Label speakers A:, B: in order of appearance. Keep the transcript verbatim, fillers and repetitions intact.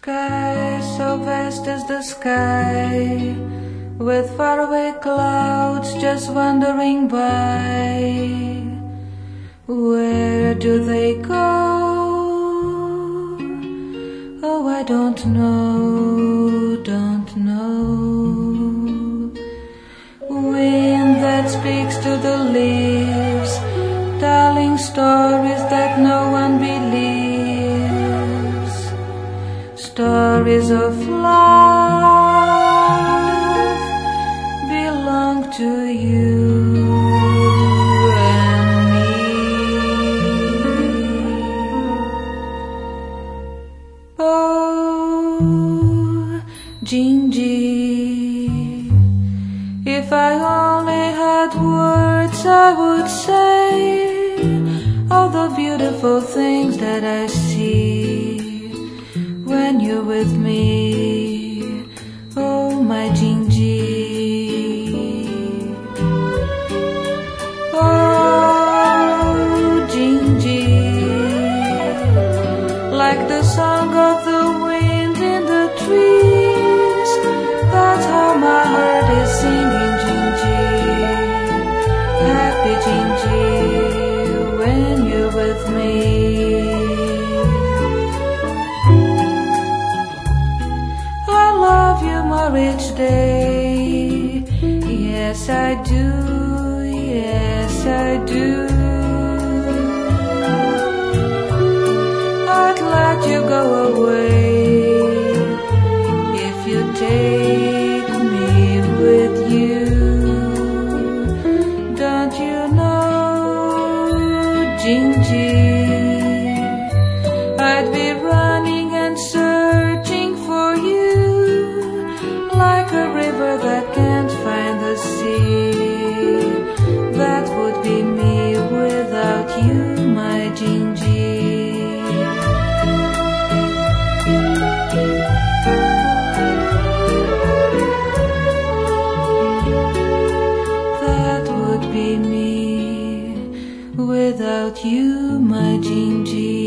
A: Sky so vast as the sky, with faraway clouds just wandering by. Where do they go? Oh, I don't know, don't know. Wind that speaks to the leaves, telling stories that no one believes. Stories of love belong to you and me. Oh, Gingy, if I only had words I would say all the beautiful things that I see when you're with me, oh my Gingy. Oh Gingy, like the song of the wind in the trees, that's how my heart is singing, Gingy. Happy Gingy, when you're with me. Each day, yes I do, yes I do. I'd let you go away if you take me with you. Don't you know, Gingy, I'd be running and searching for you, like a river that can't find the sea. That would be me without you, my Gingy. That would be me without you, my Gingy.